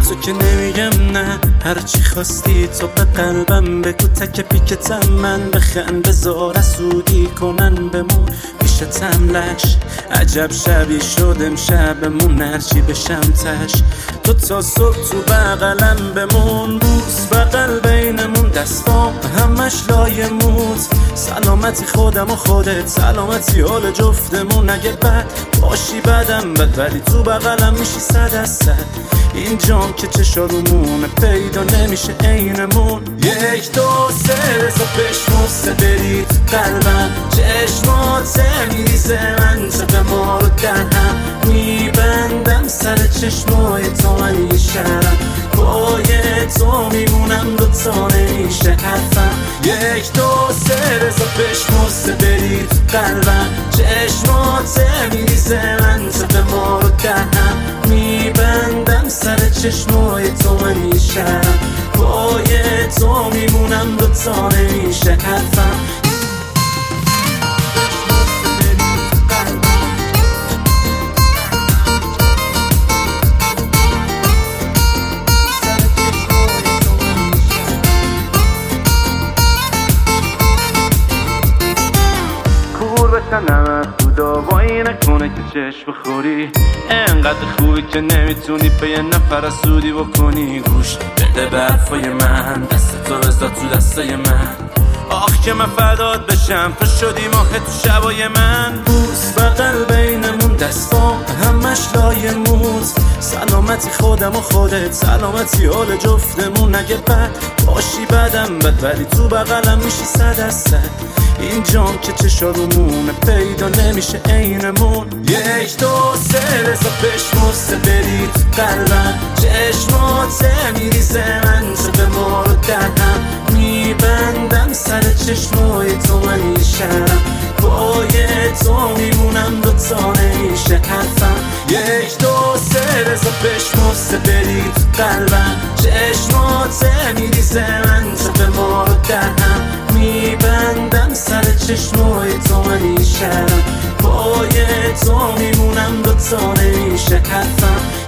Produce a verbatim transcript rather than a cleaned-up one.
تو که نمیگم نه، هرچی خواستی تو به قلبم بگو، تک پیکتم من بخند بذار اسودی کنن بمون پیشتم لش. عجب شبی شد امشبمون، هرچی بشم تش تو تا صبح تو بغلم بمون. بوس بغل بینمون، دستام همش لای موت. سلامتی خودم و خودت، سلامتی حال جفتمون. اگه بد باشی بدم بد، ولی تو بغلم میشی صد از صد. این جام که چشارمونه پیدا نمیشه عینمون. یک دو سه رزا بشمسته بری تو قلبم، چشمات میریزه منطقه ما رو در هم میبندم. سر چشمای تو من شرم، پای تو میمونم دوتا نمیشه حرفم. یک دو سه رزا بشمسته بری تو قلبم، چشمات میریزه منطقه ما رو در هم میبندم. سر چشمای تو من میشرم، پای تو میمونم دوتا نمیشه حرفم. نمک تو داوایی نکنه که چشم بخوری. انقدر خوبی که نمیتونی به یه نفر اسودی بکنی. گوش بده به حرفای من، دست تو بذار تو دستای من. آخ که من فدات بشم، تو شدی ماه تو شبای من. بوس بغل بینمون، دستام همش لای موت. سلامتی خودم و خودت، سلامتی حال جفتمون. اگه بد باشی بدم بد، ولی تو بغلم میشی صد از صد. این جام که چشارمونه پیدا نمیشه عینمون. یک دو سه رزا بشمسته بری تو قلبم، چشمات میریزه منطقه ما رو در هم میبندم. سر چشمای تو من میشرم، پای تو میمونم دوتا نمیشه حرفم. یک دو سه رزا بشمسته بری تو قلبم، چشمات میریزه منطقه ما رو در هم میبندم. سر چشمای تو من میشرم، پای تو میمونم دوتا نمیشه حرفم.